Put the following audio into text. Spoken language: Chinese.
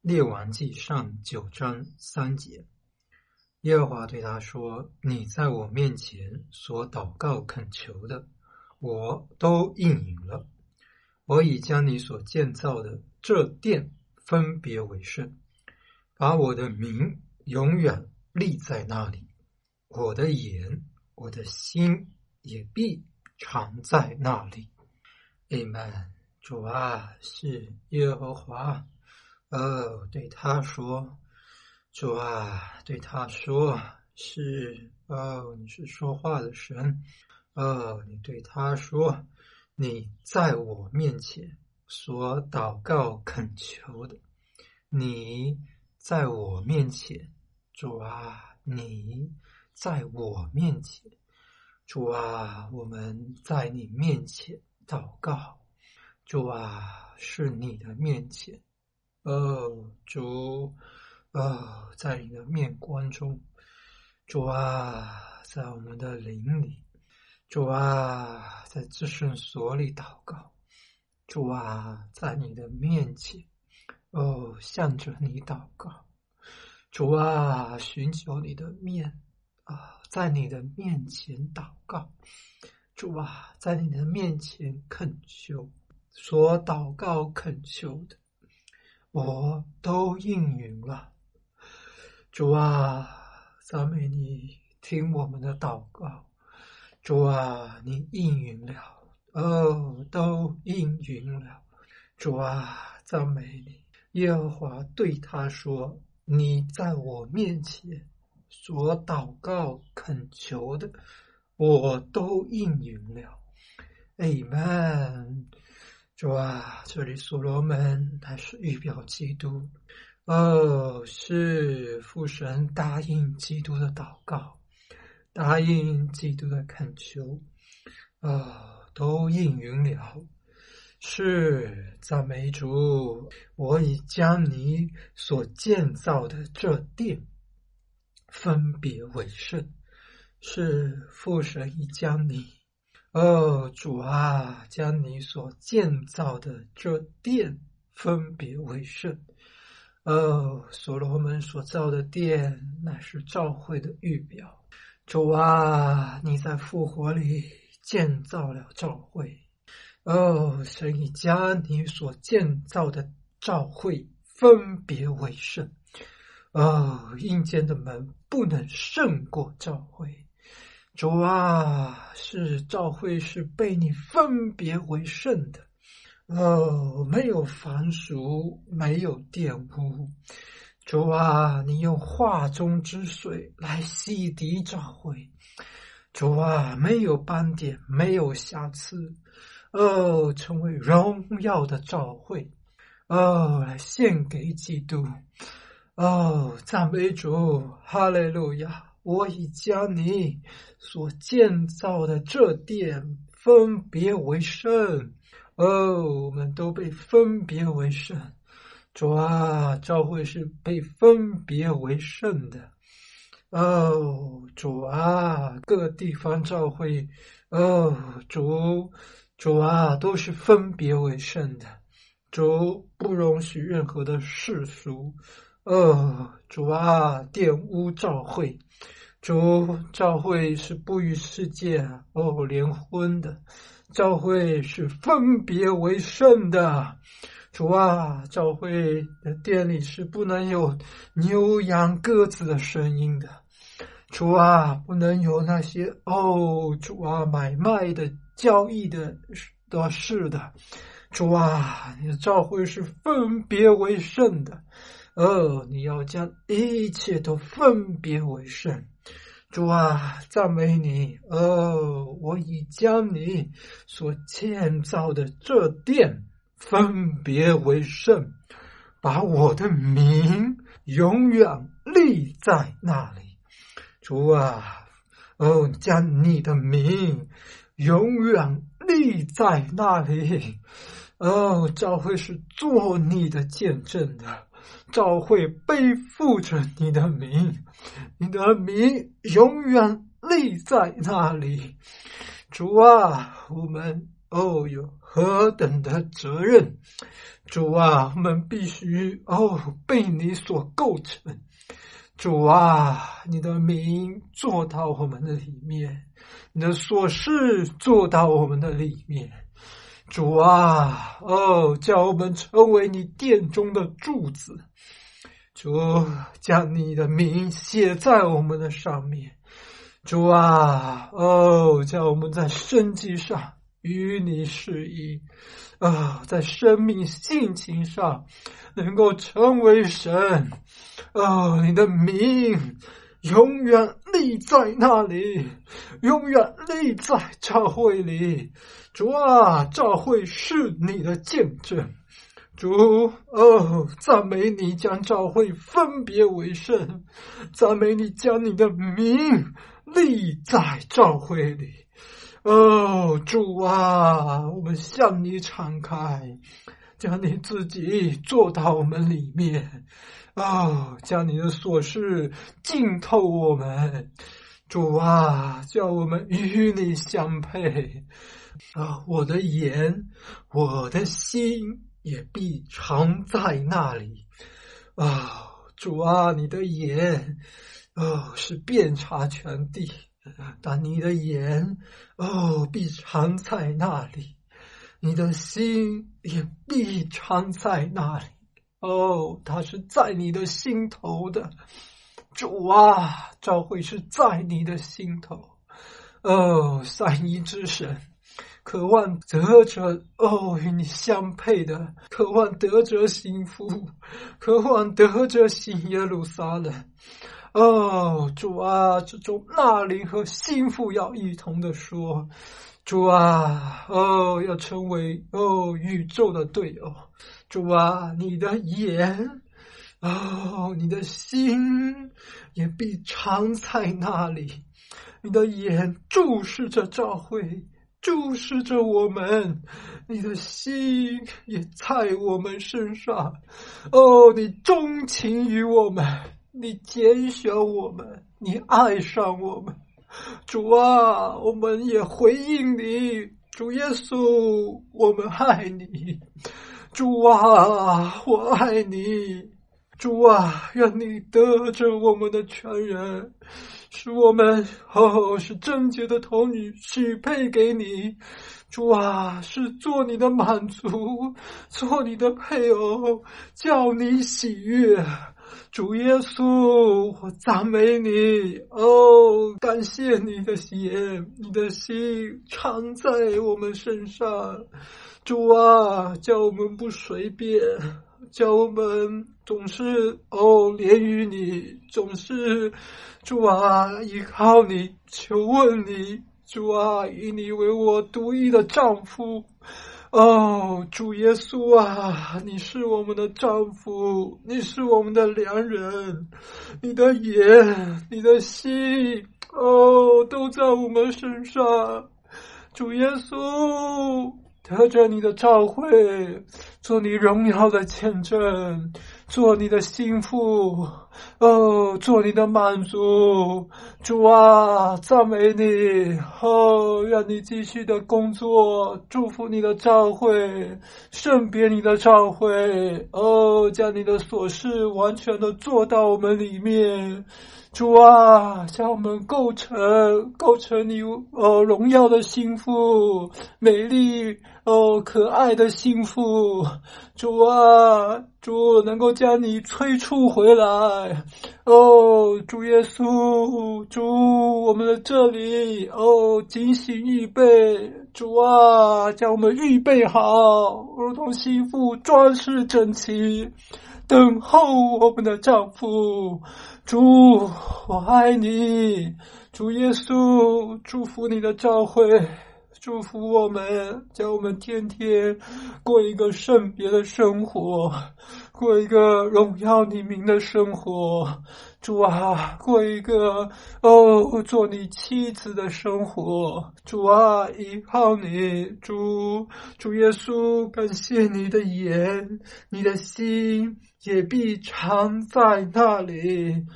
列王纪上9章3节，耶和华对他说：你在我面前所祷告恳求的，我都应允了。我已将你所建造的这殿分别为圣，把我的名永远立在那里，我的眼、我的心也必常在那里。Amen。主啊，是耶和华。对他说，主啊，对他说，是你是说话的神。你对他说，你在我面前所祷告恳求的，你在我面前，主啊，你在我面前，主啊，我们在你面前祷告，主啊，是你的面前。主，在你的面光中，主啊，在我们的灵里，主啊，在至圣所里祷告，主啊，在你的面前，向着你祷告，主啊，寻求你的面，在你的面前祷告，主啊，在你的面前恳求，所祷告恳求的，我都应允了。主啊，赞美你，听我们的祷告。主啊，你应允了，都应允了。主啊，赞美你。耶和华对他说，你在我面前所祷告恳求的，我都应允了。Amen。主啊，这里所罗门乃是预表基督，是父神答应基督的祷告，答应基督的恳求，都应允了。是，赞美主，我已将你所建造的这殿分别为圣，是父神已将你主啊，将你所建造的这殿分别为圣。所罗门所造的殿乃是教会的预表。主啊，你在复活里建造了教会。神已将你所建造的教会分别为圣。阴间的门不能胜过教会。主啊，是教会是被你分别为圣的，没有凡俗，没有玷污。主啊，你用化中之水来洗涤教会。主啊，没有斑点，没有瑕疵，成为荣耀的教会，来献给基督。赞美主，哈利路亚。我已将你所建造的这殿分别为圣。我们都被分别为圣。主啊，教会是被分别为圣的。主啊，各地方教会，主啊，都是分别为圣的。主不容许任何的世俗，主啊，玷污教会。主，教会是不与世界联婚的，教会是分别为圣的。主啊，教会的殿里是不能有牛羊鸽子的声音的。主啊，不能有那些主啊，买卖的交易的事的。主啊，你的教会是分别为圣的。你要将一切都分别为圣。主啊，赞美你。我已将你所建造的这殿分别为圣，把我的名永远立在那里。主啊，将你的名永远立在那里。教会是做你的见证的，教会背负着你的名，你的名永远立在那里。主啊，我们有何等的责任！主啊，我们必须被你所构成。主啊，你的名做到我们的里面，你的所事做到我们的里面。主啊，叫我们成为你殿中的柱子。主，将你的名写在我们的上面。主啊，叫我们在生计上与你适宜，在生命性情上能够成为神。你的名永远立在那里，永远立在教会里。主啊，教会是你的见证。主，赞美你将教会分别为圣，赞美你将你的名立在教会里。主啊，我们向你敞开，将你自己做到我们里面。将你的所事浸透我们。主啊，叫我们与你相配。我的眼，我的心也必常在那里。主啊，你的眼是遍察全地，但你的眼必常在那里，你的心也必常在那里。它是在你的心头的。主啊，教会是在你的心头。三一之神，渴望得着与你相配的，渴望得着幸福，渴望得着新耶路撒冷。主啊，这种纳灵和心腹要一同的说。主啊，要成为宇宙的对偶。主啊，你的眼，你的心也必常在那里。你的眼注视着教会，注视着我们，你的心也在我们身上。你钟情于我们，你拣选我们，你爱上我们。主啊，我们也回应你。主耶稣，我们爱你。主啊，我爱你。主啊，愿你得着我们的全人，使我们是贞洁的童女，许配给你。主啊，是做你的满足，做你的配偶，叫你喜悦。主耶稣，我赞美你。感谢你的眼，你的心常在我们身上。主啊，叫我们不随便，叫我们总是连于你，总是主啊依靠你，求问你。主啊，以你为我独一的丈夫。主耶稣啊，你是我们的丈夫，你是我们的良人，你的眼，你的心都在我们身上。主耶稣，得着你的召会，做你荣耀的见证，做你的心腹，做你的满足。主啊，赞美你。愿你继续的工作，祝福你的召会，圣别你的召会。将你的所事完全的做到我们里面。主啊，将我们构成你荣耀的心腹，美丽可爱的心腹。主啊，主能够将你催促回来。主耶稣，主我们的这里警醒预备。主啊，将我们预备好，如同心腹装饰整齐，等候我们的丈夫。主，我爱你。主耶稣，祝福你的教会，祝福我们，叫我们天天过一个圣别的生活，过一个荣耀你名的生活。主啊，过一个做你妻子的生活。主啊，依靠你。主耶稣，感谢你的眼，你的心也必常在那里。